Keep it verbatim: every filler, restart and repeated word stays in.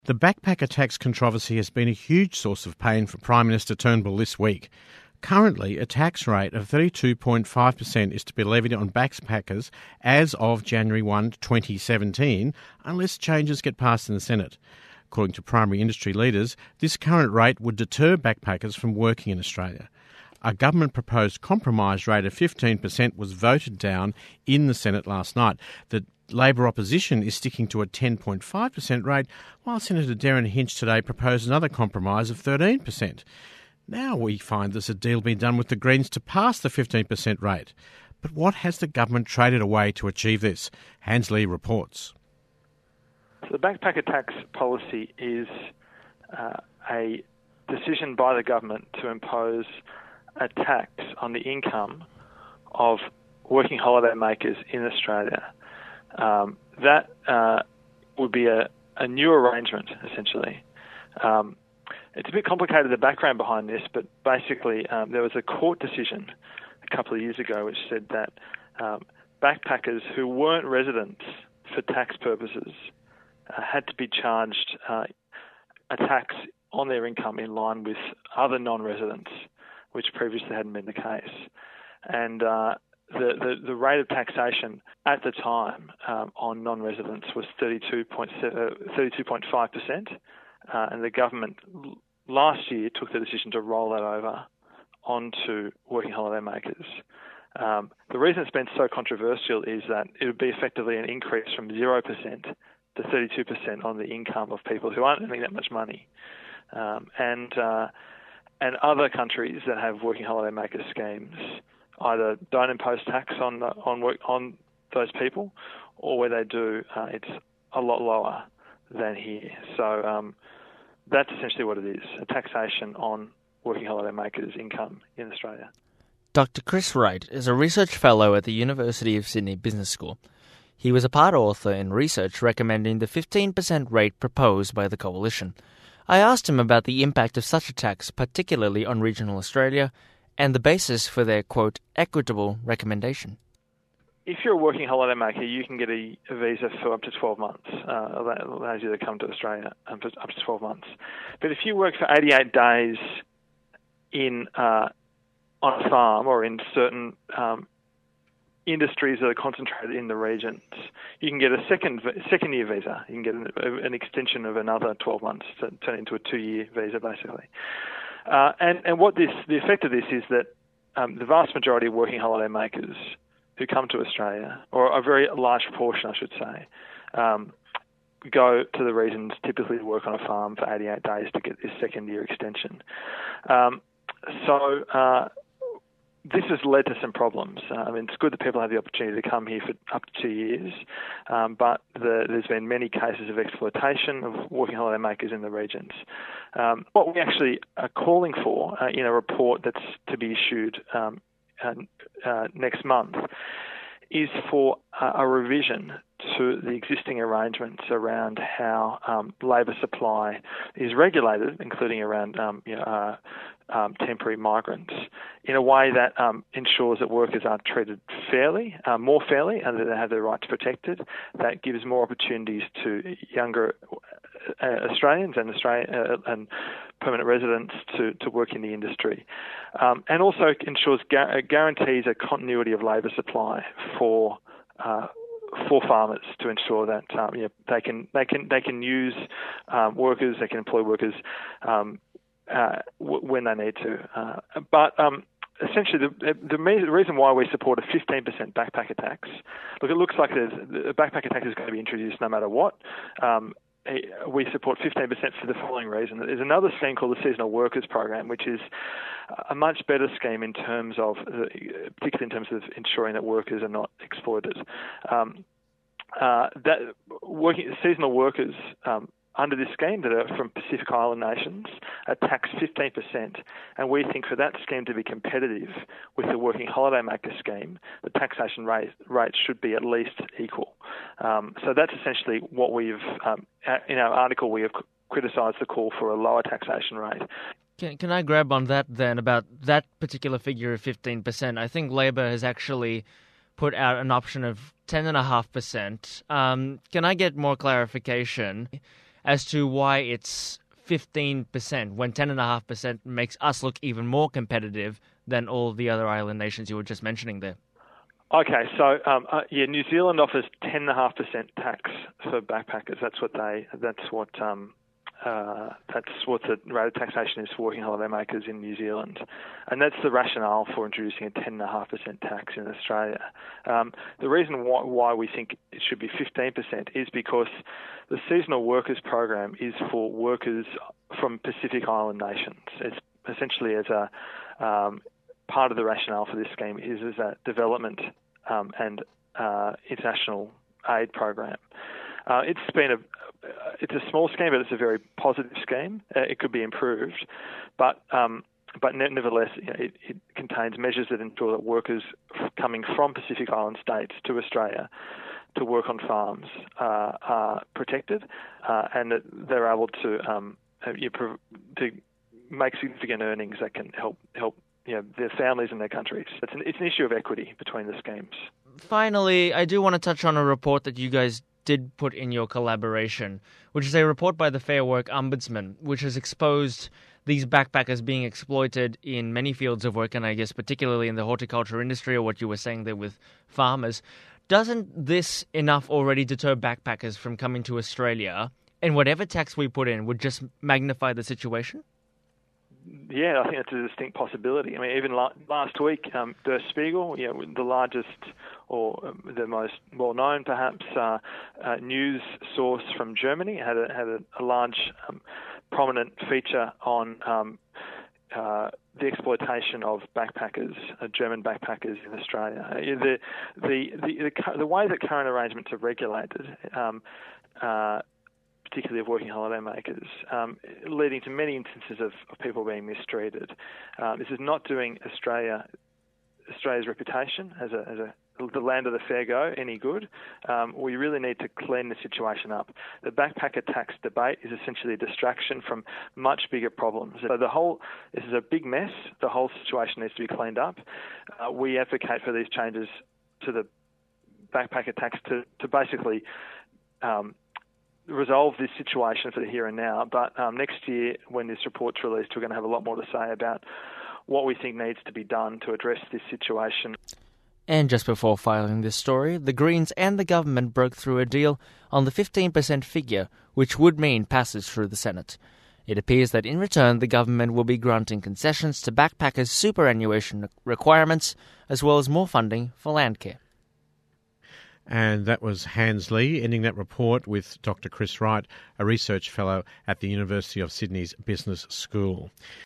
The backpacker tax controversy has been a huge source of pain for Prime Minister Turnbull this week. Currently, a tax rate of thirty-two point five percent is to be levied on backpackers as of January first, twenty seventeen, unless changes get passed in the Senate. According to primary industry leaders, this current rate would deter backpackers from working in Australia. A government-proposed compromise rate of fifteen percent was voted down in the Senate last night. The Labor opposition is sticking to a ten point five percent rate, while Senator Derryn Hinch today proposed another compromise of thirteen percent. Now we find there's a deal being done with the Greens to pass the fifteen percent rate. But what has the government traded away to achieve this? Hans Lee reports. So the backpacker tax policy is uh, a decision by the government to impose a tax on the income of working holiday makers in Australia. Um, that uh, would be a, a new arrangement, essentially. Um, it's a bit complicated, the background behind this, but basically um, there was a court decision a couple of years ago which said that um, backpackers who weren't residents for tax purposes uh, had to be charged uh, a tax on their income in line with other non-residents, which previously hadn't been the case. And uh, the, the, the rate of taxation at the time um, on non-residents was thirty-two point five percent, uh, and the government last year took the decision to roll that over onto working holiday makers. Um, the reason it's been so controversial is that it would be effectively an increase from zero percent to thirty-two percent on the income of people who aren't earning that much money. Um, and uh, and other countries that have working holiday maker schemes either don't impose tax on the, on work, on those people, or where they do, uh, it's a lot lower than here. So um, that's essentially what it is: a taxation on working holiday makers' income in Australia. Doctor Chris Wright is a research fellow at the University of Sydney Business School. He was a part author in research recommending the fifteen percent rate proposed by the Coalition. I asked him about the impact of such a tax, particularly on regional Australia, and the basis for their, quote, equitable recommendation. If you're a working holiday maker, you can get a, a visa for up to twelve months. Uh, that allows you to come to Australia um, for up to twelve months. But if you work for eighty-eight days in uh, on a farm or in certain um, industries that are concentrated in the regions, you can get a second second year visa. You can get an, an extension of another twelve months to turn into a two-year visa, basically. Uh, and, and what this, the effect of this is that um, the vast majority of working holiday makers who come to Australia, or a very large proportion, I should say, um, go to the regions typically to work on a farm for eighty-eight days to get this second year extension. Um, so uh, this has led to some problems. Uh, I mean, it's good that people have the opportunity to come here for up to two years, um, but the, there's been many cases of exploitation of working holiday makers in the regions. Um, what we actually are calling for uh, in a report that's to be issued um, uh, uh, next month is for uh, a revision to the existing arrangements around how um, labour supply is regulated, including around um, you know, uh, um, temporary migrants, in a way that um, ensures that workers are treated fairly, uh, more fairly, and that they have their rights protected. That gives more opportunities to younger uh, Australians and Australian uh, and permanent residents to, to work in the industry, um, and also ensures gu- guarantees a continuity of labour supply for uh, for farmers to ensure that um, you know, they can they can they can use um, workers, they can employ workers um, uh, w- when they need to. Uh, but um, essentially, the, the, the reason why we support a fifteen percent backpacker tax, look, it looks like the backpacker tax is going to be introduced no matter what. Um, we support fifteen percent for the following reason. There's another scheme called the Seasonal Workers Program, which is a much better scheme in terms of, the, particularly in terms of ensuring that workers are not exploited. Um, uh, that working seasonal workers um, under this scheme that are from Pacific Island nations are taxed fifteen percent, and we think for that scheme to be competitive with the working holiday maker scheme, the taxation rate, rate should be at least equal. Um, so that's essentially what we've, um, in our article, we have criticised the call for a lower taxation rate. Can, can I grab on that then about that particular figure of fifteen percent? I think Labor has actually put out an option of ten point five percent. Um, can I get more clarification? as to why it's fifteen percent when ten point five percent makes us look even more competitive than all the other island nations you were just mentioning there. Okay, so um, uh, yeah, New Zealand offers ten point five percent tax for backpackers. That's what they. That's what. Um, uh, that's what the rate of taxation is for working holidaymakers in New Zealand, and that's the rationale for introducing a ten point five percent tax in Australia. Um, the reason why, why we think it should be fifteen percent is because the seasonal workers program is for workers from Pacific Island nations. It's essentially as a um, part of the rationale for this scheme is as a development um, and uh, international aid program. Uh, it's been a it's a small scheme, but it's a very positive scheme. Uh, it could be improved, but um, but nevertheless, you know, it, it contains measures that ensure that workers coming from Pacific Island states to Australia to work on farms uh, are protected, uh, and that they're able to um, you know, to make significant earnings that can help help you know, their families and their countries. It's an, it's an issue of equity between the schemes. Finally, I do want to touch on a report that you guys did put in your collaboration, which is a report by the Fair Work Ombudsman, which has exposed these backpackers being exploited in many fields of work, and I guess particularly in the horticulture industry, or what you were saying there with farmers. Doesn't this enough already deter backpackers from coming to Australia, and whatever tax we put in would just magnify the situation? Yeah, I think that's a distinct possibility. I mean, even la- last week, um, Der Spiegel, you know, the largest or um, the most well-known, perhaps, uh, uh, news source from Germany, had a, had a, a large, um, prominent feature on um, uh, the exploitation of backpackers, uh, German backpackers in Australia. Uh, the, the the the the way that current arrangements are regulated. Um, uh, particularly of working holidaymakers, um, leading to many instances of, of people being mistreated. Um, this is not doing Australia, Australia's reputation as a, as a the land of the fair go any good. Um, we really need to clean the situation up. The backpacker tax debate is essentially a distraction from much bigger problems. So the whole, this is a big mess. The whole situation needs to be cleaned up. Uh, we advocate for these changes to the backpacker tax to, to basically um, resolve this situation for the here and now. But um, next year, when this report's released, we're going to have a lot more to say about what we think needs to be done to address this situation. And just before filing this story, the Greens and the government broke through a deal on the fifteen percent figure, which would mean passage through the Senate. It appears that in return, the government will be granting concessions to backpackers' superannuation requirements, as well as more funding for landcare. And that was Hans Lee ending that report with Doctor Chris Wright, a research fellow at the University of Sydney's Business School.